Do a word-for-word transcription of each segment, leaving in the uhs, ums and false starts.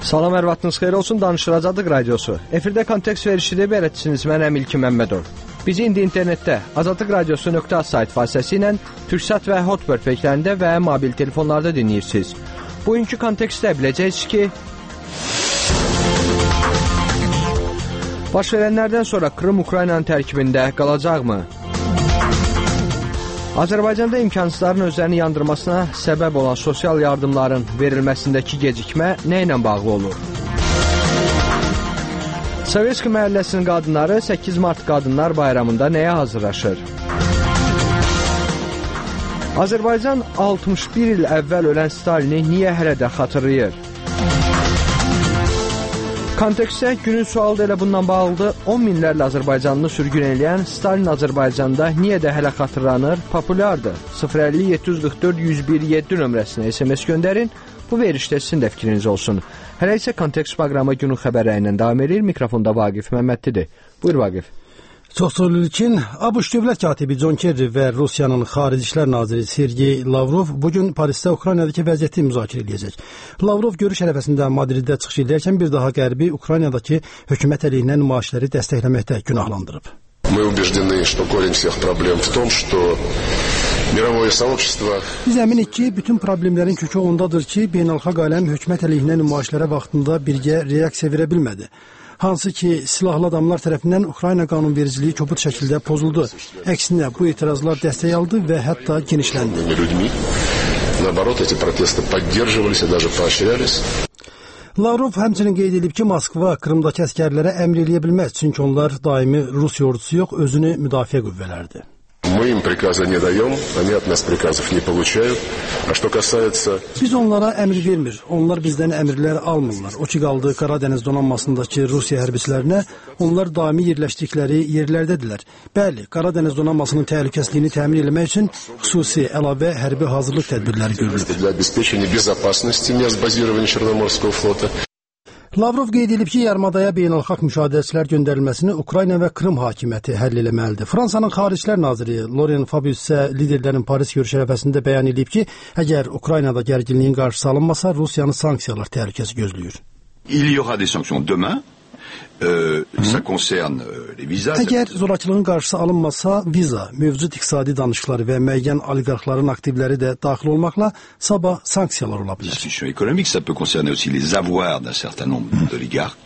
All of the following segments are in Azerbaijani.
Salam, hər vaxtınız xeyir olsun, danışılacaqdıq radiosu. Efirdə kontekst verişidir, bələdçisiniz, mənəm İlkin Məmmədov. Bizi indi internetdə azadlıq radiosu nöqtə az sayt vasitəsilə Türksat və Hotbird peyklərində və mobil telefonlarda dinləyirsiniz. Bugünkü kontekstdə biləcəksiniz ki, baş verənlərdən sonra Krım Ukraynanın tərkibində qalacaqmı? Azərbaycanda imkansızların özlərini yandırmasına səbəb olan sosial yardımların verilməsindəki gecikmə nə ilə bağlı olur? Sovetski məhəlləsinin qadınları səkkiz mart Qadınlar Bayramında nəyə hazırlaşır? Azərbaycan altmış bir il əvvəl ölən Stalini niyə hələ də xatırlayır? Kontekstdə günün sualı da elə bundan bağlıdır. on minlərlə Azərbaycanlı sürgün eləyən Stalin Azərbaycanda niyə də hələ xatırlanır? Populyardır. sıfır əlli yeddi yüz qırx dörd yüz bir yeddi nömrəsinə S M S göndərin. Bu verişdə sizin də fikriniz olsun. Hələ isə kontekst proqramı günün xəbərləri ilə davam edir. Mikrofonda Vaqif Məmmədlidir. Buyur Vaqif. Çox sağ olun İlkin. ABŞ dövlət katibi John Kerry və Rusiyanın Xarici İşlər naziri Sergey Lavrov bugün Parisdə Ukraynadakı vəziyyəti müzakirə edəcək. Lavrov görüş ərəfəsində Madriddə çıxış edərkən bir daha Qərbi Ukraynadakı hökumət əleyhinə nümayişləri dəstəkləməkdə günahlandırıb. Мы убеждены, что корень всех проблем в том, что мировое сообщество... Biz əminik ki, bütün problemlərin kökü ondadır ki, beynəlxalq aləm hökumət əleyhinə nümayişlərə vaxtında birgə reaksiya verə bilmədi. Hansı ki, silahlı adamlar tərəfindən Ukrayna qanunvericiliyi kobud şəkildə pozuldu. Əksinə, bu etirazlar dəstək aldı və hətta genişləndi. Наоборот, эти протесты поддерживались и даже поощрялись. Lavrov həmçinin qeyd edib ki, Moskva Krımdakı əskərlərə əmr eləyə bilməz, çünki onlar daimi Rusiya ordusu yox, özünü müdafiə qüvvələridir. Мы им приказа не даем, они от нас приказов не получают. А что касается... Biz onlara əmr vermir, onlar bizdən əmrlər almırlar. O ki qaldı Qaradəniz donanmasındakı Rusiya hərbiçilərinə, onlar daimi yerləşdikləri yerlərdədirlər. Bəli, Qaradəniz donanmasının təhlükəsizliyini təmin etmək üçün xüsusi əlavə hərbi hazırlıq tədbirləri görülür. Для обеспечения безопасности мест базирования Черноморского флота. Lavrov qeyd edib ki, yarımadaya beynəlxalq müşahidəçilər göndərilməsini Ukrayna və Krım hakimiyyəti həll eləməlidir. Fransanın Xarici İşlər naziri Laurent Fabius isə liderlərin Paris görüş ərəfəsində bəyan edib ki, əgər Ukraynada gərginliyin qarşısı alınmasa, Rusiyanı sanksiyalar təhlükəsi gözləyir. Il y aura des sanctions demain. Euh, ça concerne les visas. Əgər zorakılığın qarşısı alınmasa, viza, mövcud iqtisadi danışıqları və müəyyən oliqarxların aktivləri də daxil olmaqla sabah sanksiyalar ola bilər. Discussion économique, ça peut concerner aussi les avoirs d'un certain nombre d'oligarques.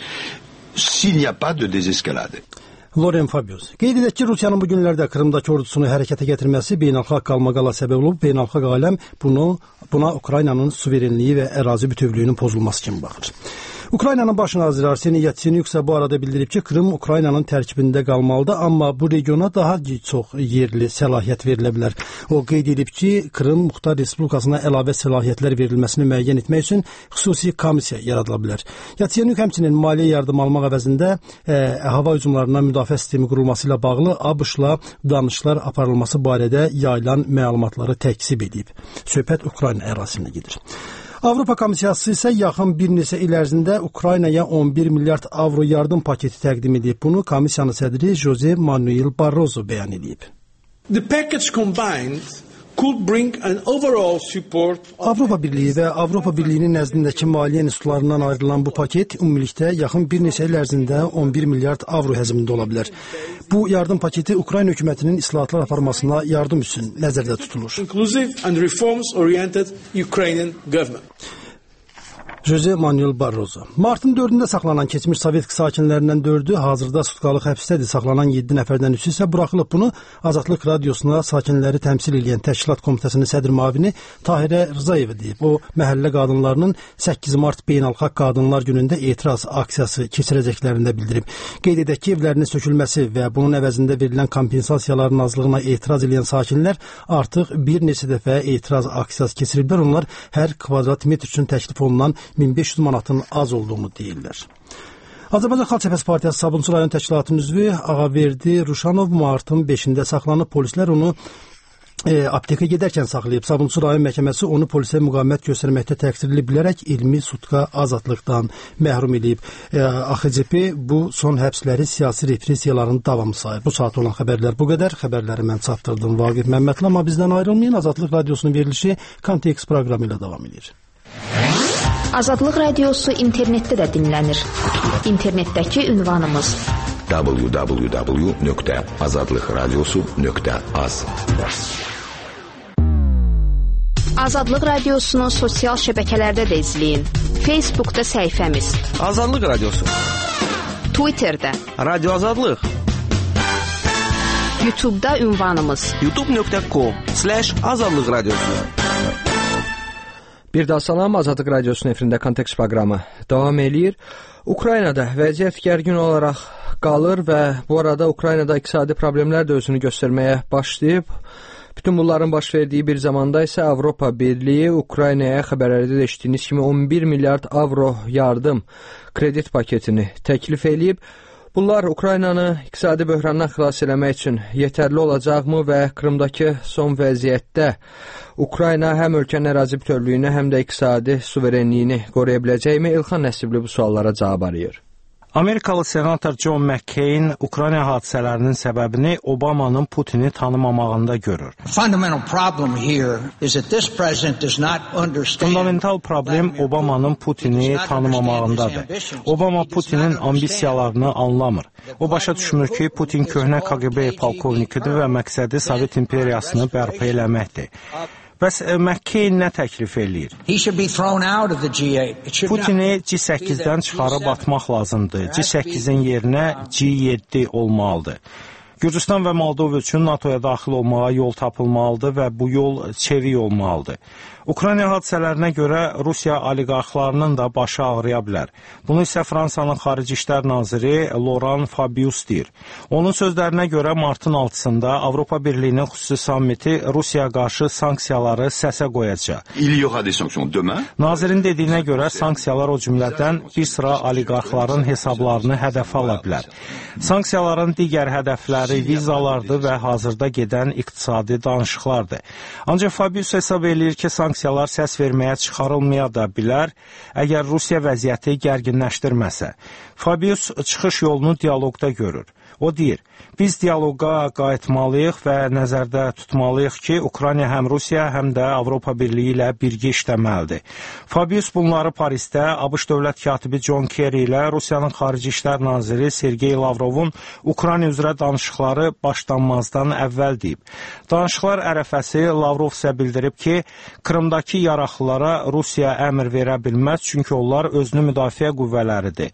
S'il n'y a pas de désescalade. Laurent Fabius. Qeyd edək ki, Rusiyanın bu günlərdə Krımdakı ordusunu hərəkətə gətirməsi beynəlxalq qalmaqala səbəb olub, beynəlxalq aləm bunu, buna Ukraynanın suverenliyi və ərazi bütövlüyünün pozulması kimi baxır. Ukraynanın baş naziri Arseniy Yatsenyuk isə bu arada bildirib ki, Krım Ukraynanın tərkibində qalmalıdır, amma bu regiona daha çox yerli səlahiyyət verilə bilər. O qeyd edib ki, Krım Muxtar Respublikasına əlavə səlahiyyətlər verilməsini müəyyən etmək üçün xüsusi komissiya yaradıla bilər. Yatsenyuk həmçinin maliyyə yardım almaq əvəzində e, hava hücumlarına müdafiə sistemi qurulması ilə bağlı ABŞ-la danışıqlar aparılması barədə yayılan məlumatları təkzib edib. Söhbət Ukrayna ərazisində gedir. Avropa Komissiyası isə yaxın bir neçə il ərzində Ukraynaya on bir milyard avro yardım paketi təqdim edib. Bunu komissiyanın sədri Jose Manuel Barroso bəyan edib. The package combined could bring an overall support. Avropa Birliyi və Avropa Birliyinin nəzdindəki maliyyə institutlarından ayrılan bu paket ümumilikdə yaxın bir neçə il ərzində on bir milyard avro həcmində ola bilər. Bu yardım paketi Ukrayna hökumətinin islahatlar aparmasına yardım üçün nəzərdə tutulur. Inclusive and reforms-oriented Ukrainian government. Jose Manuel Barroso. Martın dördündə saxlanan keçmiş Sovet sakinlərindən dördü hazırda sutkalıq həbsdədir. Saxlanan yeddi nəfərdən üçü isə buraxılıb. Bunu Azadlıq Radiosuna sakinləri təmsil edən Təşkilat Komitəsinin sədr müavini Tahirə Rızayeva deyib. O, məhəllə qadınlarının səkkiz mart Beynəlxalq Qadınlar Günündə etiraz aksiyası keçirəcəklərini də bildirib. Qeyd edək ki, evlərinin sökülməsi və bunun əvəzində verilən kompensasiyaların azlığına etiraz edən sakinlər artıq bir neçə dəfə etiraz aksiyası keçiriblər. Onlar hər kvadrat metr üçün təklif olunan min beş yüz manatın az olduğunu deyirlər. Azərbaycan Xalq Cəbhəsi Partiyası Sabunçu rayon təşkilatının üzvü Ağaverdi Ruşanov martın beşində saxlanıb. Polislər onu e, aptekə gedərkən saxlayıb. Sabunçu rayon məhkəməsi onu polisə müqavimət göstərməkdə təqsirli bilərək ilmi sutka azadlıqdan məhrum edib. E, A X C P bu son həbsləri siyasi repressiyaların davamı sayır. Bu saat olan xəbərlər bu qədər. Xəbərləri mən çatdırdım Vaqif Məmmədli, amma bizdən ayrılmayın. Azadlıq Radiosunun verilişi Kontekst proqramı ilə davam edir. Azadlıq Radiosu internetdə də dinlənir. İnternetdəki ünvanımız w w w nöqtə azadlıq radiosu nöqtə az. Azadlıq Radiosunu sosial şəbəkələrdə də izləyin. Facebookda səhifəmiz Azadlıq Radiosu, Twitterdə Radio Azadlıq, YouTube'da ünvanımız youtube nöqtə com slash azadlıq radiosu. Bir daha salam, Azadlıq Radiosunun efirində Kontekst proqramı davam eləyir. Ukraynada vəziyyət gərgin olaraq qalır və bu arada Ukraynada iqtisadi problemlər də özünü göstərməyə başlayıb. Bütün bunların baş verdiyi bir zamanda isə Avropa Birliyi Ukraynaya xəbərlərdə də eşitdiyiniz kimi on bir milyard avro yardım kredit paketini təklif eləyib. Bunlar Ukraynanı iqtisadi böhrandan xilas eləmək üçün yetərli olacaqmı və Krımdakı son vəziyyətdə Ukrayna həm ölkənin ərazi bütövlüyünü, həm də iqtisadi suverenliyini qoruya biləcəkmi? İlxan Nəsibli bu suallara cavab arayır. Amerikalı senator John McCain Ukrayna hadisələrinin səbəbini Obamanın Putini tanımamağında görür. Fundamental problem Obamanın Putini tanımamağındadır. Obama Putinin ambisiyalarını anlamır. O başa düşmür ki, Putin köhnə K G B polkovnikidir və məqsədi Sovet imperiyasını bərpa eləməkdir. Bəs McCain nə təklif eləyir? Putini G səkkizdən çıxarıb atmaq lazımdır. G səkkizin yerinə G yeddi olmalıdır. Gürcüstan və Moldova üçün NATOya daxil olmağa yol tapılmalıdır və bu yol çevik olmalıdır. Ukrayna hadisələrinə görə Rusiya oliqarxlarının da başı ağrıya bilər. Bunu isə Fransanın Xarici İşlər naziri Laurent Fabius deyir. Onun sözlərinə görə martın altısında Avropa Birliyinin xüsusi sammiti Rusiyaya qarşı sanksiyaları səsə qoyacaq. Nazirin dediyinə görə sanksiyalar o cümlədən bir sıra oliqarxların hesablarını hədəfə ala bilər. Sanksiyaların digər hədəfləri vizalardır və hazırda gedən iqtisadi danışıqlardır. Ancaq Fabius hesab eləyir ki, sanksiyalar səs verməyə çıxarılmaya da bilər, əgər Rusiya vəziyyəti gərginləşdirməsə. Fabius çıxış yolunu dialoqda görür. O deyir, biz dialoqa qayıtmalıyıq və nəzərdə tutmalıyıq ki, Ukrayna həm Rusiya, həm də Avropa Birliyi ilə birgə işləməlidir. Fabius bunları Parisdə ABŞ dövlət katibi John Kerry ilə Rusiyanın Xarici İşlər naziri Sergey Lavrovun Ukrayna üzrə danışıqları başlanmazdan əvvəl deyib. Danışıqlar ərəfəsi Lavrov isə bildirib ki, Krımdakı yaraqlılara Rusiya əmr verə bilməz, çünki onlar özünü müdafiə qüvvələridir.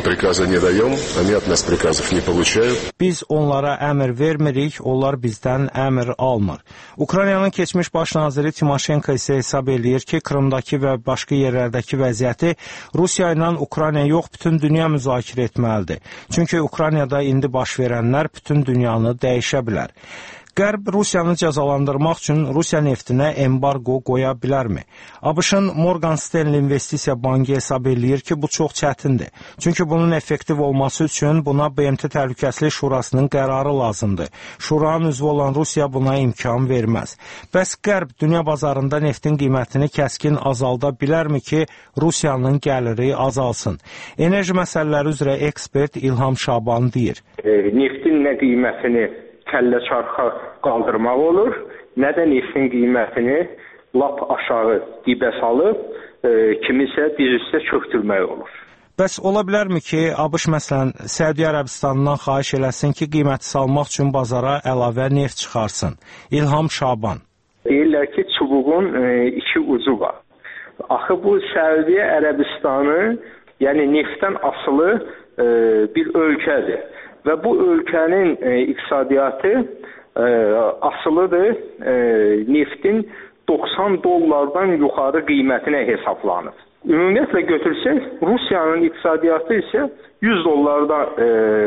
Biz onlara əmr vermirik, onlar bizdən əmr almır. Ukraynanın keçmiş baş naziri Timoşenko isə hesab eləyir ki, Krımdakı və başqa yerlərdəki vəziyyəti Rusiya ilə Ukrayna yox, bütün dünya müzakirə etməlidir. Çünki Ukraynada indi baş verənlər bütün dünyanı dəyişə bilər. Qərb Rusiyanı cəzalandırmaq üçün Rusiya neftinə embargo qoya bilərmi? ABŞ-ın Morgan Stanley İnvestisiya Bankı hesab eləyir ki, bu çox çətindir. Çünki bunun effektiv olması üçün buna B M T Təhlükəsizlik Şurasının qərarı lazımdır. Şuranın üzvü olan Rusiya buna imkan verməz. Bəs Qərb dünya bazarında neftin qiymətini kəskin azalda bilərmi ki, Rusiyanın gəliri azalsın? Enerji məsələləri üzrə ekspert İlham Şaban deyir. E, neftin nə qiymətini kəllə çarxa qaldırmaq olur, nə də neftin qiymətini lap aşağı dibə salıb, e, kimisə diz üstə çöktürmək olur. Bəs ola bilərmi ki, ABŞ məsələn Səudiyyə Ərəbistanından xahiş eləsin ki, qiyməti salmaq üçün bazara əlavə neft çıxarsın? İlham Şaban. Deyirlər ki, çubuğun e, iki ucu var. Axı bu Səudiyyə Ərəbistanı, yəni neftdən asılı e, bir ölkədir. Və bu ölkənin e, iqtisadiyyatı e, asılıdır e, neftin doxsan dollardan yuxarı qiymətinə hesablanır. Ümumiyyətlə götürsək, Rusiyanın iqtisadiyyatı isə yüz dollarda e,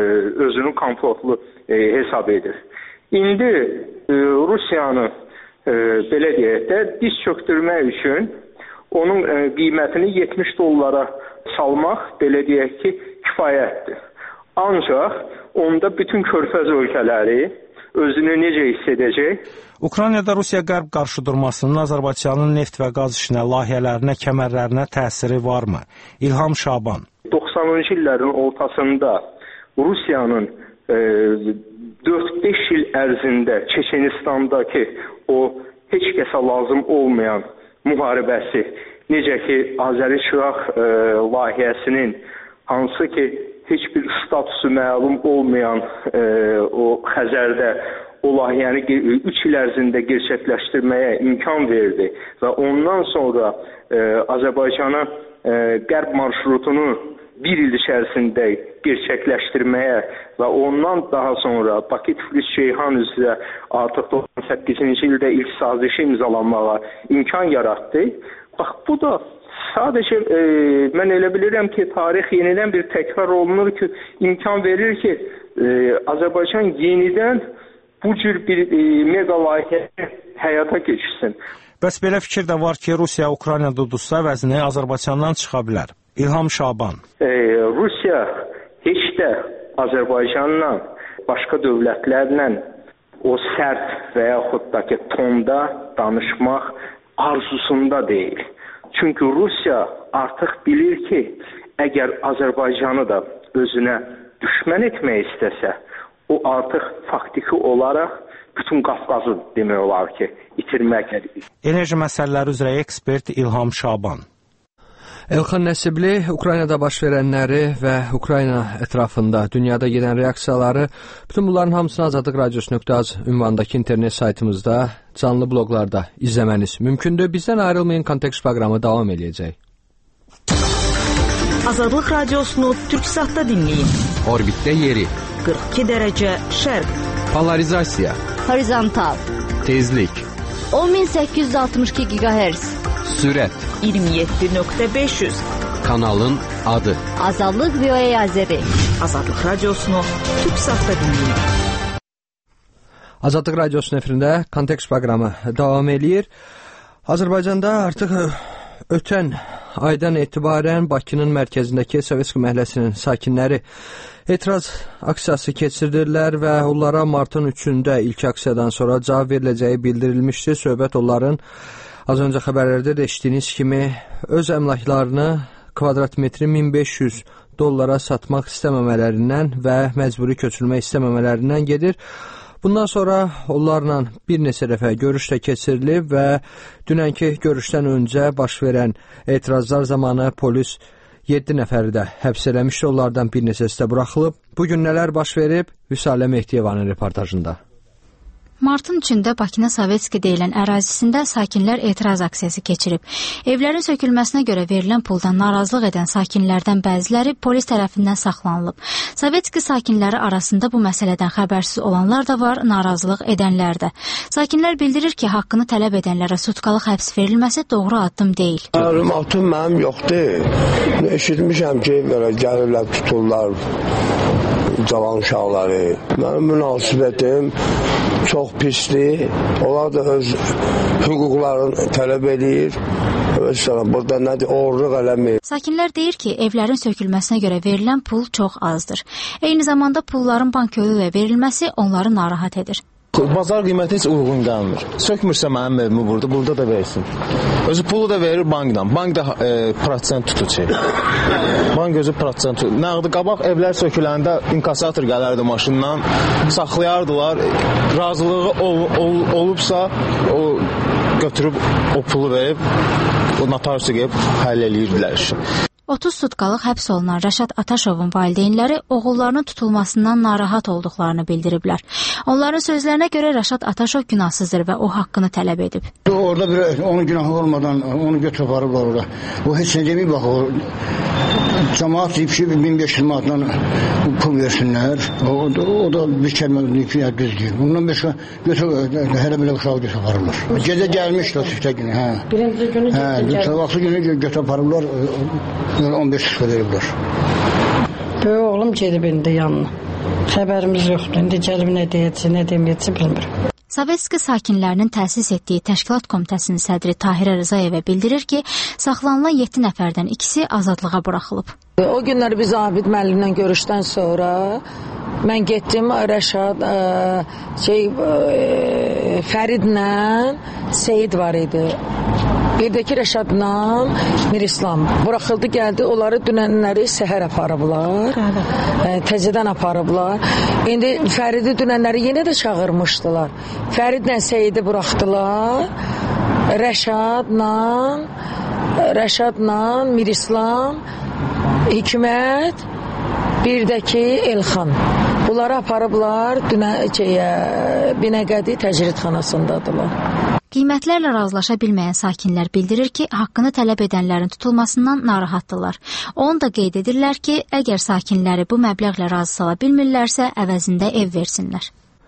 özünü komfortlu e, hesab edir. İndi e, Rusiyanı e, belə deyək də diz çöktürmək üçün onun e, qiymətini yetmiş dollara salmaq belə deyək ki, kifayətdir. Ancaq onda bütün körfəz ölkələri özünü necə hiss edəcək? Ukraynada Rusiya-Qərb qarşıdurmasının Azərbaycanın neft və qaz işinə, layihələrinə, kəmərlərinə təsiri varmı? İlham Şaban. doxsanıncı illərin ortasında Rusiyanın e, dörd beş il ərzində Çeçenistandakı o heç kəsə lazım olmayan müharibəsi necə ki, Azəri-Şıraq e, layihəsinin hansı ki, heç bir statusu məlum olmayan e, o Xəzərdə o layihəni üç il ərzində gerçəkləşdirməyə imkan verdi və ondan sonra e, Azərbaycana e, qərb marşrutunu bir il içərisində gerçəkləşdirməyə və ondan daha sonra Bakı-Tiflis-Ceyhan üzrə artıq doxsan səkkizinci ildə ilk sazişi imzalanmağa imkan yaratdı. Bax, bu da sadəcə e, mən elə bilirəm ki, tarix yenidən bir təkrar olunur ki, imkan verir ki, e, Azərbaycan yenidən bu cür bir e, mega layihəni həyata keçirsin. Bəs belə fikir də var ki, Rusiya Ukraynada uduzsa əvəzini Azərbaycandan çıxa bilər. İlham Şaban. E, Rusiya heç də Azərbaycanla, başqa dövlətlərlə o sərt və yaxud da ki, tonda danışmaq arzusunda deyil. Çünki Rusiya artıq bilir ki, əgər Azərbaycanı da özünə düşmən etmək istəsə, o artıq faktiki olaraq bütün Qafqazı demək olar ki, itirmək. Enerji məsələləri üzrə ekspert İlham Şaban. Elxan Nəsibli Ukraynada baş verənləri və Ukrayna ətrafında dünyada gedən reaksiyaları bütün bunların hamısını azadlıq radiosu nöqtə az ünvanındakı internet saytımızda canlı bloqlarda izləməniz mümkündür. Bizdən ayrılmayın, Kontekst proqramı davam edəcək. Azadlıq radiosunu Türksatda dinləyin. Orbitdə yeri. qırx iki dərəcə şərq. Polarizasiya. Horizontal. Tezlik. on min səkkiz yüz altmış iki giqahertz. Sürət. iyirmi yeddi nöqtə beş yüz. Kanalın adı. Azadlıq V O A Azəri. Azadlıq radiosunu Türksatda dinləyin. Azadlıq radiosunun efirində Kontekst proqramı davam eləyir. Azərbaycanda artıq ötən aydan etibarən Bakının mərkəzindəki Sovetski məhəlləsinin sakinləri etiraz aksiyası keçirdirlər və onlara martın üçündə ilk aksiyadan sonra cavab veriləcəyi bildirilmişdi. Söhbət onların az öncə xəbərlərdə də eşitdiyiniz kimi öz əmlaklarını kvadrat metri min beş yüz dollara satmaq istəməmələrindən və məcburi köçürülmək istəməmələrindən gedir. Bundan sonra onlarla bir neçə dəfə görüş də keçirilib və dünənki görüşdən öncə baş verən etirazlar zamanı polis yeddi nəfəri də həbs eləmişdi. Onlardan bir neçəsi də buraxılıb. Bugün nələr baş verib? Vüsalə Mehdiyevanın reportajında. Martın üçündə Bakının Sovetski deyilən ərazisində sakinlər etiraz aksiyası keçirib. Evlərin sökülməsinə görə verilən puldan narazılıq edən sakinlərdən bəziləri polis tərəfindən saxlanılıb. Sovetski sakinləri arasında bu məsələdən xəbərsiz olanlar da var, narazılıq edənlər də. Sakinlər bildirir ki, haqqını tələb edənlərə sutkalıq həbs verilməsi doğru addım deyil. Məlumatım mənim yoxdur. Eşitmişəm ki, belə gəlirlər, tuturlar cavan uşaqları. Mənim münasibətim çox pisdir. Onlar da öz hüquqlarını tələb edir. Burada nədir, oğurluq eləmir. Sakinlər deyir ki, evlərin sökülməsinə görə verilən pul çox azdır. Eyni zamanda pulların bank yolu ilə verilməsi onları narahat edir. Bazar qiyməti heç uyğun gəlmir. Sökmürsə mənim evimi burada, burada da versin. Özü pulu da verir bankdan. Bank da e, prosent tutucu. Bank özü prosent tutucu. Nəğdi qabaq evlər söküləndə inkasator gələrdi maşından, saxlayardılar. Razılığı ol, ol, olubsa o götürüb o pulu verib, o notariusa gəlib həll eləyirdilər işi. otuz sutkalıq həbs olunan Rəşad Ataşovun valideynləri oğullarının tutulmasından narahat olduqlarını bildiriblər. Onların sözlərinə görə Rəşad Ataşov günahsızdır və o haqqını tələb edib. Orada bir onun günahı olmadan onu götürüb aparıblar orada. O heç nə deməyib, bax o cəmaat deyib ki, min beş yüz manatdan pul versinlər. O, o da bir kəlmə deyib ki, düz deyib. Bundan beşə götürüb, hələ belə uşağı götürüb aparırlar. Gecə gəlmişdi o süftə günü. Hə. Birinci günü gecə gəlmişdi. Günü götürüb aparırlar, on beş yüz veriblər. Böyük oğlum gedib indi yanına. Xəbərimiz yoxdur. İndi gəlib nə deyəcək, nə deməyəcək bilmirəm. Sovetski sakinlərinin təsis etdiyi təşkilat komitəsinin sədri Tahirə Rızayevə bildirir ki, saxlanılan yeddi nəfərdən ikisi azadlığa buraxılıb. O günlər biz Abid müəllimlə görüşdən sonra mən getdim Rəşad ə, şey ə, Fəridlə Seyid var idi. Bir də ki, Rəşadla Mirislam buraxıldı, gəldi. Onları dünənləri səhər aparıblar. E, təzədən aparıblar. İndi Fəridi dünənləri yenə də çağırmışdılar. Fəridlə Seyidi buraxdılar. Rəşadla Rəşadla Mirislam, Hikmət, bir də ki Elxan. Bunları aparıblar Binəqədi təcridxanasındadılar. Qiymətlərlə razılaşa bilməyən sakinlər bildirir ki, haqqını tələb edənlərin tutulmasından narahatdırlar. Onu da qeyd edirlər ki, əgər sakinləri bu məbləğlə razı sala bilmirlərsə, əvəzində ev versinlər.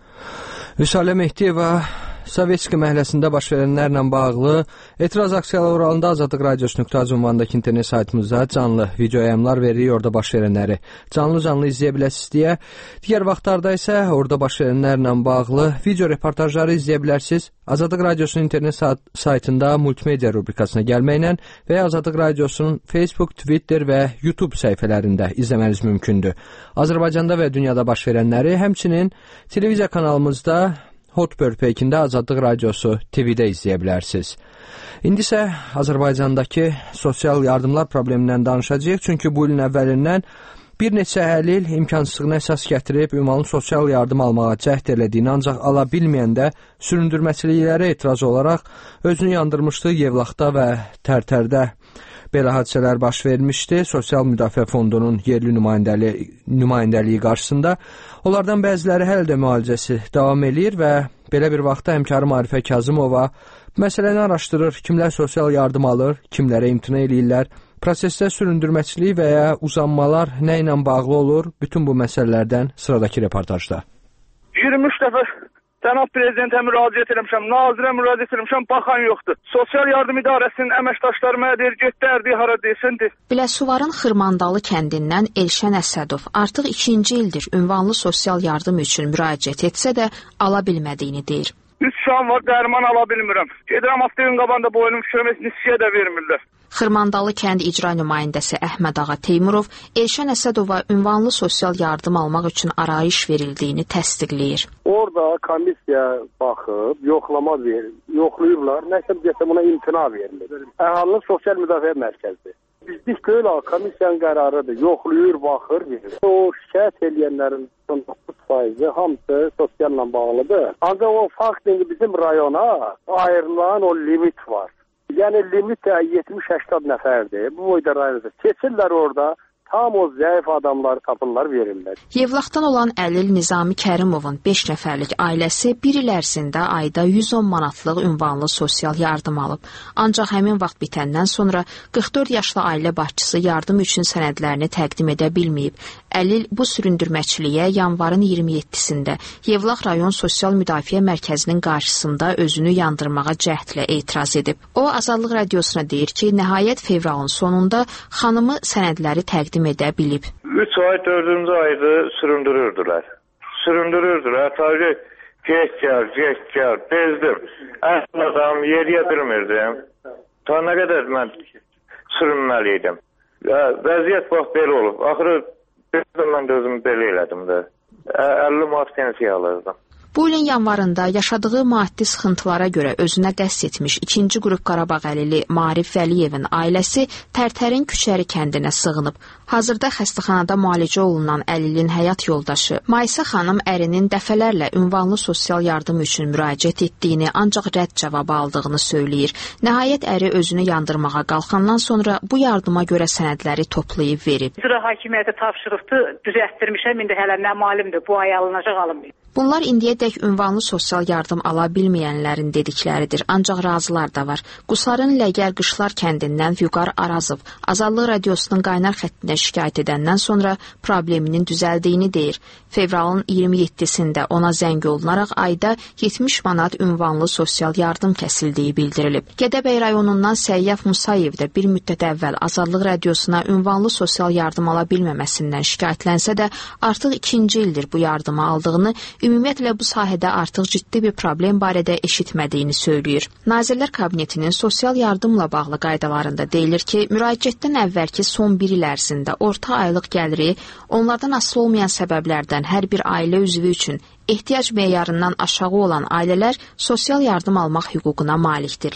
Rüsalə Mehdiyeva Sovetski məhəlləsində baş verənlərlə bağlı etiraz aksiyaları oralında Azadlıq Radiosu nöqtə az ünvanındakı internet saytımızda canlı video yayımlar veririk, orada baş verənləri canlı-canlı izləyə biləsiniz deyə. Digər vaxtlarda isə orada baş verənlərlə bağlı video reportajları izləyə bilərsiniz. Azadlıq Radiosunun internet saytında multimedia rubrikasına gəlməklə və ya Azadlıq Radiosunun Facebook, Twitter və YouTube səhifələrində izləməniz mümkündür. Azərbaycanda və dünyada baş verənləri həmçinin televiziya kanalımızda Hotbird peykində Azadlıq Radiosu T V-də izləyə bilərsiniz. İndi isə Azərbaycandakı sosial yardımlar problemindən danışacağıq, çünki bu ilin əvvəlindən bir neçə əlil imkansızlığına əsas gətirib ünvanlı sosial yardım almağa cəhd elədiyini, ancaq ala bilməyəndə süründürməçiliklərə etiraz olaraq özünü yandırmışdı. Yevlaxda və Tərtərdə belə hadisələr baş vermişdi. Sosial Müdafiə Fondunun yerli nümayəndəliyi, nümayəndəliyi qarşısında onlardan bəziləri hələ də müalicəsi davam eləyir və belə bir vaxtda həmkarım Arifə Kazımova məsələni araşdırır. Kimlər sosial yardım alır, kimlərə imtina eləyirlər, prosesdə süründürməçilik və ya uzanmalar nə ilə bağlı olur? Bütün bu məsələlərdən sıradakı reportajda. iyirmi üç dəfə Cənab Prezidentə müraciət etmişəm, nazirə müraciət etmişəm, baxan yoxdur. Sosial yardım idarəsinin əməkdaşları mənə deyir, getdərdi, hara deyilsindir. Biləsuvarın Xırmandalı kəndindən Elşən Əsədov artıq ikinci ildir ünvanlı sosial yardım üçün müraciət etsə də ala bilmədiyini deyir. Üç şan var, dərman ala bilmirəm. Gedirəm haftanın qabanda boynum şöməz nisfiyə də vermirlər. Xırmandalı kənd icra nümayəndəsi Əhməd Ağa Teymurov Elşən Əsədova ünvanlı sosial yardım almaq üçün arayış verildiyini təsdiqləyir. Orada komissiya baxıb, yoxlama verir, yoxlayırlar, nəsə deyəsə buna imtina verilir. Əhalinin sosial müdafiə mərkəzi. Bizlik deyil, komissiyanın qərarıdır, yoxlayır, baxır, verir. O şikayət eləyənlərin on doqquz faizi hamısı sosialla bağlıdır. Ancaq o fakt indi bizim rayona ayrılan o limit var. Yəni limit yetmiş səksən nəfərdir. Bu boyda rayonda keçirlər orada. Tam o zəif adamları tapırlar, verirlər. Yevlaxdan olan Əlil Nizami Kərimovun beş nəfərlik ailəsi bir il ərzində ayda yüz on manatlıq ünvanlı sosial yardım alıb. Ancaq həmin vaxt bitəndən sonra qırx dörd yaşlı ailə başçısı yardım üçün sənədlərini təqdim edə bilməyib. Əlil bu süründürməçiliyə yanvarın iyirmi yeddisində Yevlax rayon sosial müdafiə mərkəzinin qarşısında özünü yandırmağa cəhdlə etiraz edib. O Azadlıq Radiosuna deyir ki, nəhayət fevralın sonunda xanımı sənədləri təqdim edə bilib. üç ay, dördüncü ayda süründürürdülər. Süründürürdülər. Tabii geç gəl, geç gəl. Bezdim. Əsnədəm, yeriyə bilmirdim. Ta nə qədər mən sürünməliydim. Vəziyyət bax belə olub. Axırı bezdim, mən də özümü belə elədim də. əlli manat pensiya alırdım. Bu ilin yanvarında yaşadığı maddi sıxıntılara görə özünə qəsd etmiş ikinci qrup Qarabağ əlili Marif Vəliyevin ailəsi Tərtərin Küçəri kəndinə sığınıb. Hazırda xəstəxanada müalicə olunan Əlilin həyat yoldaşı Maysa xanım ərinin dəfələrlə ünvanlı sosial yardım üçün müraciət etdiyini, ancaq rədd cavabı aldığını söyləyir. Nəhayət əri özünü yandırmağa qalxandan sonra bu yardıma görə sənədləri toplayıb verib. İcra hakimiyyəti tapşırıqdı, düzəltdirmişəm, indi hələ nə malumdur, bu ay alınacaq, alınmayıb. Bunlar indiyədək ünvanlı sosial yardım ala bilməyənlərin dedikləridir, ancaq razılar da var. Qusarın Ləgər Qışlar kəndindən Vüqar Arazov Azadlıq Radiosunun qaynar xəttinə şikayət edəndən sonra probleminin düzəldiyini deyir. Fevralın iyirmi yeddisində ona zəng olunaraq ayda yetmiş manat ünvanlı sosial yardım kəsildiyi bildirilib. Gədəbəy rayonundan Səyyaf Musayev də bir müddət əvvəl Azadlıq Radiosuna ünvanlı sosial yardım ala bilməməsindən şikayətlənsə də artıq ikinci ildir bu yardımı aldığını, ümumiyyətlə bu sahədə artıq ciddi bir problem barədə eşitmədiyini söyləyir. Nazirlər Kabinetinin sosial yardımla bağlı qaydalarında deyilir ki, müraciətdən əvvəlki son bir il ərzində orta aylıq gəliri onlardan asılı olmayan səbəblərdən hər bir ailə üzvü üçün ehtiyac meyarından aşağı olan ailələr sosial yardım almaq hüququna malikdirlər.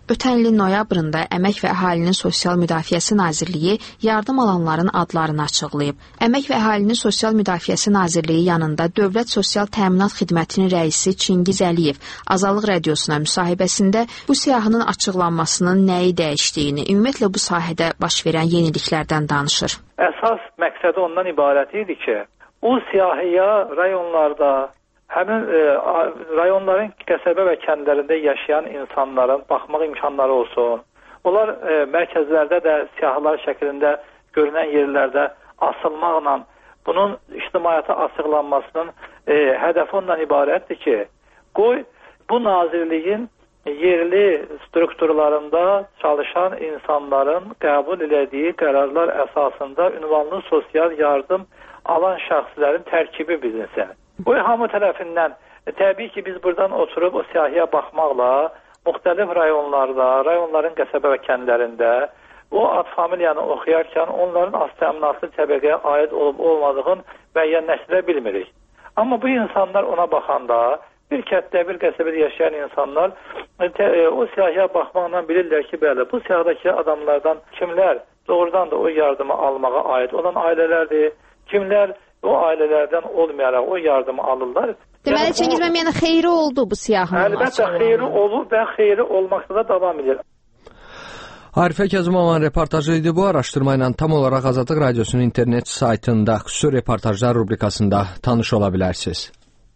Ötən ilin noyabrında Əmək və Əhalinin Sosial Müdafiəsi Nazirliyi yardım alanların adlarını açıqlayıb. Əmək və Əhalinin Sosial Müdafiəsi Nazirliyi yanında Dövlət Sosial Təminat Xidmətinin rəisi Çingiz Əliyev Azadlıq Radiosuna müsahibəsində bu siyahının açıqlanmasının nəyi dəyişdiyini, ümumiyyətlə bu sahədə baş verən yeniliklərdən danışır. Əsas məqsədi ondan ibarət idi ki, o siyahıya rayonlarda həmin e, rayonların qəsəbə və kəndlərində yaşayan insanların baxmaq imkanları olsun. Onlar e, mərkəzlərdə də siyahılar şəklində görünən yerlərdə asılmaqla bunun ictimaiyyata açıqlanmasının e, hədəfi ondan ibarətdir ki, qoy bu nazirliyin yerli strukturlarında çalışan insanların qəbul elədiyi qərarlar əsasında ünvanlı sosial yardım alan şəxslərin tərkibi bilinsin. Bu hamı tərəfindən e, təbii ki, biz buradan oturub o siyahıya baxmaqla müxtəlif rayonlarda, rayonların qəsəbə və kəndlərində o ad familiyanı oxuyarkən onların az təminatlı təbəqəyə aid olub olmadığını müəyyənləşdirə bilmirik. Amma bu insanlar ona baxanda bir kənddə, bir qəsəbədə yaşayan insanlar te, e, o siyahıya baxmaqla bilirlər ki, bəli, bu siyahıdakı adamlardan kimlər doğrudan da o yardımı almağa aid olan ailələrdir, kimlər o ailələrdən olmayaraq o yardımı alırlar. Deməli, Çingiz müəllim, yəni xeyri oldu bu siyahının? Əlbəttə xeyri olur və xeyri olmaqda da davam edir. Arifə Kəzimovun reportajı idi bu. Araşdırma ilə tam olaraq Azadlıq Radiosunun internet saytında xüsusi reportajlar rubrikasında tanış ola bilərsiniz.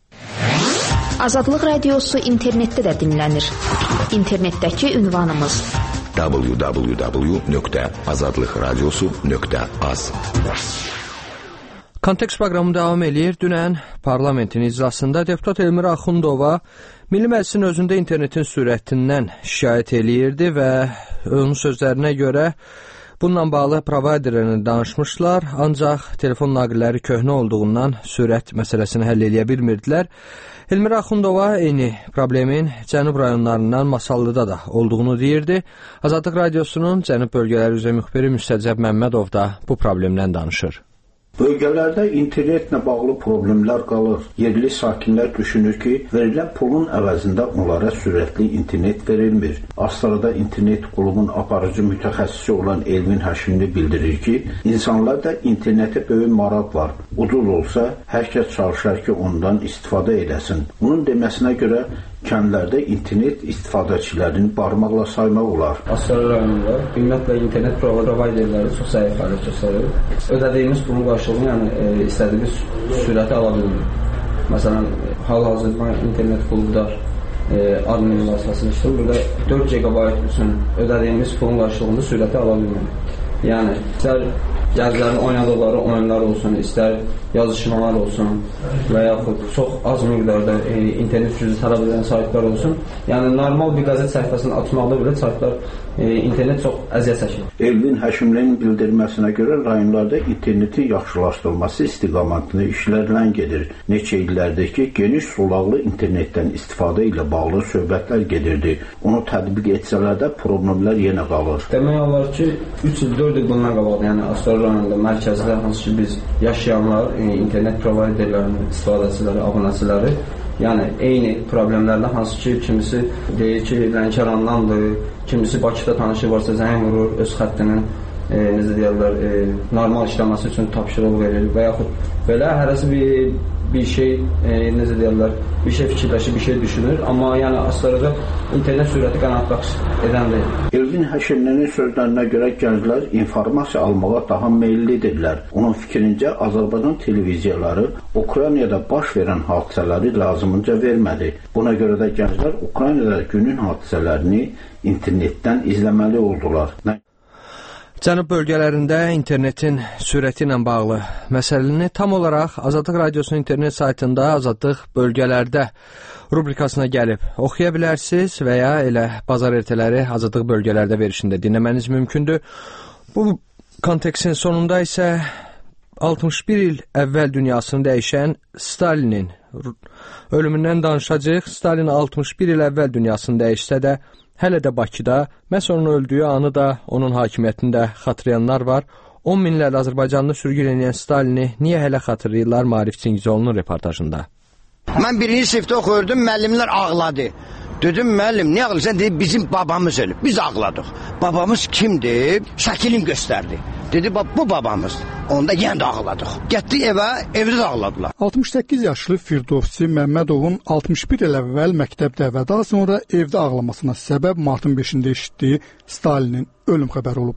Azadlıq Radiosu internetdə də dinlənir. İnternetdəki ünvanımız w w w nöqtə azadlıq radiosu nöqtə az. Kontekst proqramı davam edir. Dünən parlamentin iclasında deputat Elmira Axundova Milli Məclisin özündə internetin sürətindən şikayət eləyirdi və onun sözlərinə görə bununla bağlı provayderlərini danışmışlar, ancaq telefon naqilləri köhnə olduğundan sürət məsələsini həll edə bilmirdilər. Elmira Axundova eyni problemin cənub rayonlarından Masallıda da olduğunu deyirdi. Azadlıq Radiosunun cənub bölgələri üzrə müxbiri Müstəcəb Məmmədov da bu problemdən danışır. Bölgələrdə internetlə bağlı problemlər qalır. Yerli sakinlər düşünür ki, verilən pulun əvəzində onlara sürətli internet verilmir. Astarada internet qrupunun aparıcı mütəxəssisi olan Elvin Həşimli bildirir ki, insanlarda internetə böyük maraq var. Ucuz olsa, hər kəs çalışar ki, ondan istifadə eləsin. Bunun deməsinə görə kəndlərdə internet istifadəçilərini barmaqla saymaq olar. Astara rayonunda ümumiyyətlə internet provayderləri çox zəif fəaliyyət göstərir. Ödədiyimiz pulun qarşılığını, yəni e, istədiyimiz sürəti ala bilmirik. Məsələn, hal-hazırda internet klubda e, admin vasitəsilə işləyir. Burada dörd gigabayt üçün ödədiyimiz pulun qarşılığında sürəti ala bilmirik. Yəni, istər gəzlərin oynadıqları oyunlar olsun, istər yazışmalar olsun və yaxud çox az miqdarda e, internet sürücü tələb edən saytlar olsun. Yəni, normal bir qəzet səhifəsini açmaqda belə saytlar e, internet çox əziyyət çəkir. Elvin Həşimlinin bildirməsinə görə rayonlarda internetin yaxşılaşdırılması istiqamətində işlərlə gedir. Neçə illərdir ki, geniş sulaqlı internetdən istifadə ilə bağlı söhbətlər gedirdi. Onu tətbiq etsələr də problemlər yenə qalır. Demək olar ki, üç il, dörd il bundan qabaq, yəni Astara rayonunda mərkəzdə hansı ki biz yaşayanlar, e, internet provayderlərinin istifadəçiləri, abunəçiləri, yəni eyni problemlərlə hansı ki kimisi deyir ki, Lənkərandandır, kimisi Bakıda tanışı varsa zəng vurur, öz xəttinin e, necə deyərlər, e, normal işləməsi üçün tapşırıq verir və yaxud belə hərəsi bir bir şey, e, necə deyərlər, bir şey fikirləşir, bir şey düşünür, amma yəni Astarada internet sürəti qənaət bəxş edən deyil. Elvin Həşimlinin sözlərinə görə gənclər informasiya almağa daha meyillidirlər. Onun fikrincə Azərbaycan televiziyaları Ukraynada baş verən hadisələri lazımınca vermədi. Buna görə də gənclər Ukraynada günün hadisələrini internetdən izləməli oldular. Cənub bölgələrində internetin sürəti ilə bağlı məsələni tam olaraq Azadlıq Radiosunun internet saytında Azadlıq bölgələrdə rubrikasına gəlib oxuya bilərsiniz və ya elə bazar ertələri Azadlıq bölgələrdə verişində dinləməniz mümkündür. Bu kontekstin sonunda isə altmış bir il əvvəl dünyasını dəyişən Stalinin ölümündən danışacağıq. Stalin altmış bir il əvvəl dünyasını dəyişsə də hələ də Bakıda, məhz onun öldüyü anı da onun hakimiyyətində xatırlayanlar var. on minlərlə Azərbaycanlı sürgün edən Stalini niyə hələ xatırlayırlar? Maarif Çingizoğlu'nun reportajında. Mən birinci sinifdə oxuyurdum, müəllimlər ağladı. Dedim müəllim, nə ağlayırsan? Dedi, bizim babamız ölüb. Biz ağladıq. Babamız kimdir? Şəkilini göstərdi. Dedi, bu babamız. Onda yenə də ağladıq. Getdi evə, evdə də ağladılar. altmış səkkiz yaşlı Firdovsi Məmmədovun altmış bir il əvvəl məktəbdə və daha sonra evdə ağlamasına səbəb martın beşində eşitdiyi Stalinin ölüm xəbəri olub.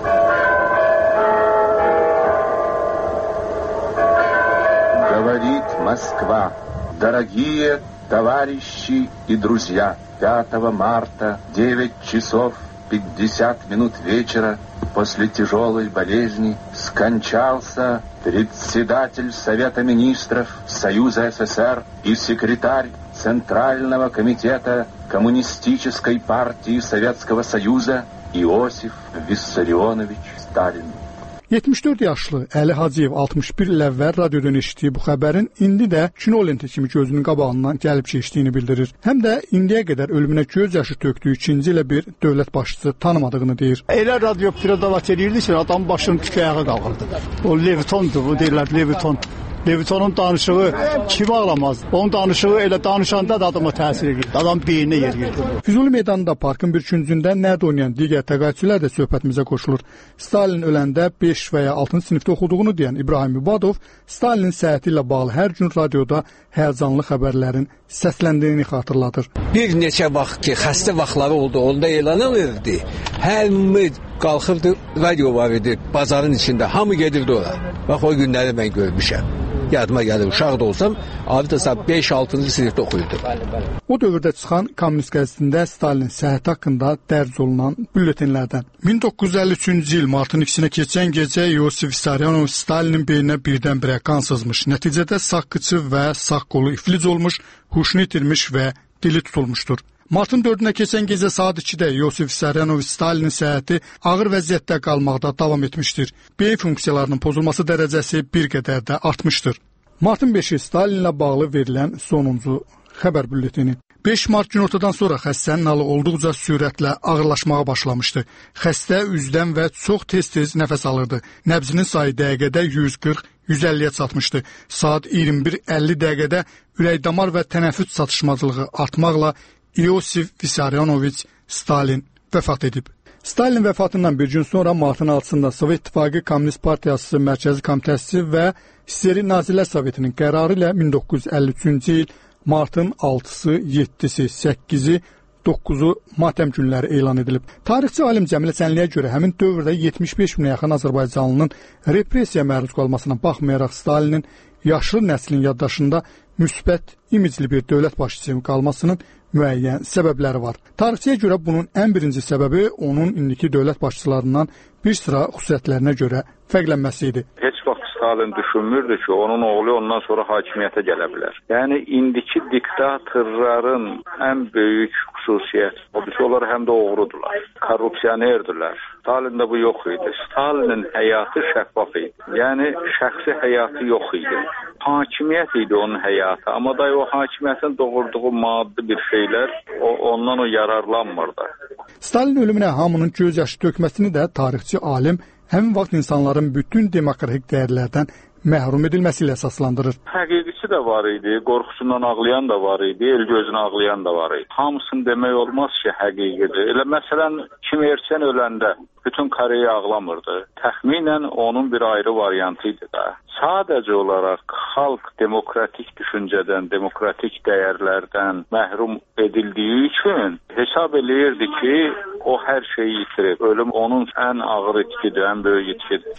Говорит Москва, дорогие товарищи и друзья, пятого марта, девять часов пятьдесят минут вечера, после тяжелой болезни, скончался председатель Совета Министров Союза СССР и секретарь Центрального комитета Коммунистической партии Советского Союза Иосиф Виссарионович Сталин. yetmiş dörd yaşlı Əli Hacıyev altmış bir il əvvəl radiodan eşitdiyi bu xəbərin indi də kino lenti kimi gözünün qabağından gəlib keçdiyini bildirir. Həm də indiyə qədər ölümünə göz yaşı tökdüyü ikinci ilə bir dövlət başçısı tanımadığını deyir. Elə radio piradavat edirdi ki, adam başının tükü ayağa qalxırdı. O Levitondur, bu deyirlər Leviton. Levitonun danışığı kim ağlamaz? Onun danışığı elə danışanda da adama təsir edir. Adam beyninə yer gedir. Füzuli meydanında parkın bir küncündə nərd oynayan digər təqaüdçülər də söhbətimizə qoşulur. Stalin öləndə beş və ya altıncı sinifdə oxuduğunu deyən İbrahim Mübadov Stalinin səhhəti ilə bağlı hər gün radioda həyəcanlı xəbərlərin səsləndiyini xatırladır. Bir neçə vaxt ki, xəstə vaxtları oldu, onda elan edirdi. Həmi qalxırdı, radio var idi bazarın içində, hamı gedirdi ora. Bax, o günləri mən görmüşəm. Yadıma gəlir, uşaq da olsam, adeta beş altıncı sinifdə oxuyurdu. O dövrdə çıxan Kommunist qəzetində Stalinin səhhəti haqqında dərc olunan bülletinlərdən. min doqquz yüz əlli üçüncü il martın ikisinə keçən gecə Iosif Vissarionov Stalinin beyninə birdən-birə qan sızmış. Nəticədə sağ qıçı və sağ qolu iflic olmuş, huşunu itirmiş və dili tutulmuşdur. Martın dördünə keçən gecə saat ikidə Iosif Vissarionov Stalinin səhhəti ağır vəziyyətdə qalmaqda davam etmişdir. Beyin funksiyalarının pozulması dərəcəsi bir qədər də artmışdır. Martın beşi Stalinlə bağlı verilən sonuncu xəbər bülletini. beş mart günortadan sonra xəstənin halı olduqca sürətlə ağırlaşmağa başlamışdı. Xəstə üzdən və çox tez-tez nəfəs alırdı. Nəbzinin sayı dəqiqədə yüz qırx yüz əlliyə çatmışdı. Saat iyirmi bir əlli dəqiqədə ürək-damar və tənəffüs çatışmazlığı artmaqla Iosif Vissarionoviç Stalin vəfat edib. Stalin vəfatından bir gün sonra martın altısında Sovet İttifaqı Kommunist Partiyası Mərkəzi Komitəsi və SSRİ Nazirlər Sovetinin qərarı ilə min doqquz yüz əlli üçüncü il martın altısı, yeddisi, səkkizi, doqquzu matəm günləri elan edilib. Tarixçi alim Cəmilə Çənliyə görə həmin dövrdə yetmiş beş minə yaxın Azərbaycanlının repressiya məruz qalmasına baxmayaraq Stalinin yaşlı nəslin yaddaşında müsbət imicli bir dövlət başçısı qalmasının müəyyən səbəbləri var. Tarixçiyə görə bunun ən birinci səbəbi onun indiki dövlət başçılarından bir sıra xüsusiyyətlərinə görə fərqlənməsi idi. Heç vaxt Stalin düşünmürdü ki, onun oğlu ondan sonra hakimiyyətə gələ bilər. Yəni indiki diktatorların ən böyük xüsusiyyəti odur ki, onlar həm də oğrudular, korrupsionerdirlər. Stalində bu yox idi. Stalinin həyatı şəffaf idi. Yəni şəxsi həyatı yox idi. Hakimiyyət idi onun həyatı, amma da o hakimiyyətin doğurduğu maddi bir şeylər o, ondan o yararlanmırdı. Stalin ölümünə hamının göz yaşı tökməsini də tarixçi alim həmin vaxt insanların bütün demokratik dəyərlərdən məhrum edilməsi ilə əsaslandırır. Həqiqisi də var idi, qorxusundan ağlayan da var idi, el gözünə ağlayan da var idi. Hamısını demək olmaz ki, həqiqidir. Elə məsələn, Kim Il-sung öləndə bütün Koreya ağlamırdı. Təxminən onun bir ayrı variantı idi da. Sadəcə olaraq xalq demokratik düşüncədən, demokratik dəyərlərdən məhrum edildiyi üçün hesab eləyirdi ki, o hər şeyi itirib. Ölüm onun ən ağır itkidir, ən böyük itkidir.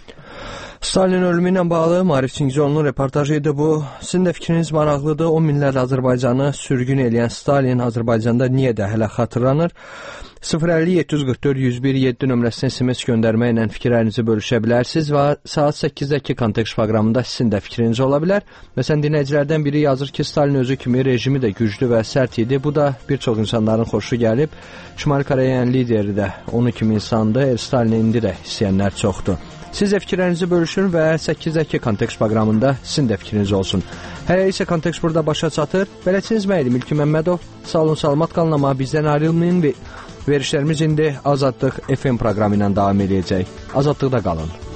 Stalin ölümü ilə bağlı Maarif Çingizioğlu'nun reportajı idi bu. Sizin də fikriniz maraqlıdır. on minlərlə Azərbaycanı sürgün eləyən Stalin Azərbaycanda niyə də hələ xatırlanır? sıfır əlli yeddi yüz qırx dörd yüz bir yeddi nömrəsinə S M S göndərməklə fikirlərinizi bölüşə bilərsiniz və saat səkkizdə kontekst proqramında sizin də fikriniz ola bilər. Məsələn, dinləyicilərdən biri yazır ki, Stalin özü kimi rejimi də güclü və sərt idi. Bu da bir çox insanların xoşu gəlib. Şimali Koreyanın lideri də onun kimi insandır. Stalin indi də istəyənlər çoxdur. Siz də fikirlərinizi bölüşün və səkkizdə kontekst proqramında sizin də fikriniz olsun. Hələ isə kontekst burada başa çatır. Bələdçiniz mən idim İlkin Məmmədov. Sağ olun, salamat qalın, amma bizdən ayrılmayın və verişlərimiz indi Azadlıq F M proqramı ilə davam edəcək. Azadlıqda qalın.